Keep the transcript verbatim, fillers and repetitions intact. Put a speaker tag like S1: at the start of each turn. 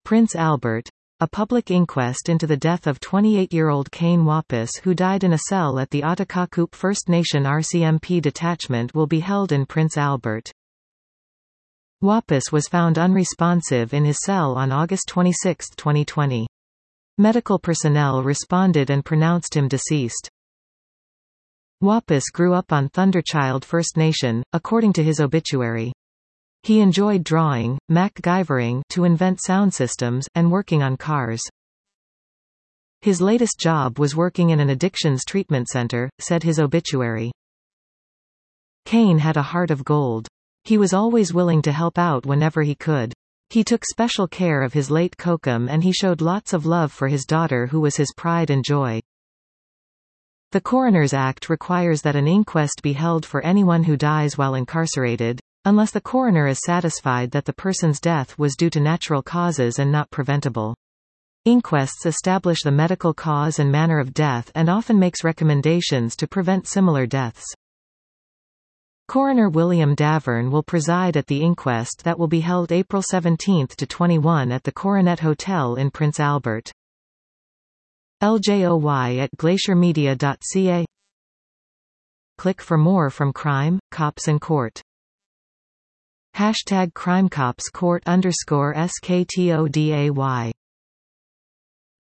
S1: Prince Albert. A public inquest into the death of twenty-eight-year-old Kane Wapis, who died in a cell at the Otakakup First Nation R C M P detachment, will be held in Prince Albert. Wapis was found unresponsive in his cell on August twenty-sixth, twenty twenty. Medical personnel responded and pronounced him deceased. Wapis grew up on Thunderchild First Nation, according to his obituary. He enjoyed drawing, MacGyvering to invent sound systems, and working on cars. His latest job was working in an addictions treatment center, said his obituary. Kane had a heart of gold. He was always willing to help out whenever he could. He took special care of his late Kokum, and he showed lots of love for his daughter, who was his pride and joy. The Coroner's Act requires that an inquest be held for anyone who dies while incarcerated, unless the coroner is satisfied that the person's death was due to natural causes and not preventable. Inquests establish the medical cause and manner of death and often makes recommendations to prevent similar deaths. Coroner William Davern will preside at the inquest that will be held April seventeenth to twenty-first at the Coronet Hotel in Prince Albert. L J O Y at glaciermedia dot c a. Click for more from Crime, Cops and Court. Hashtag CrimeCopsCourt underscore S K T O D A Y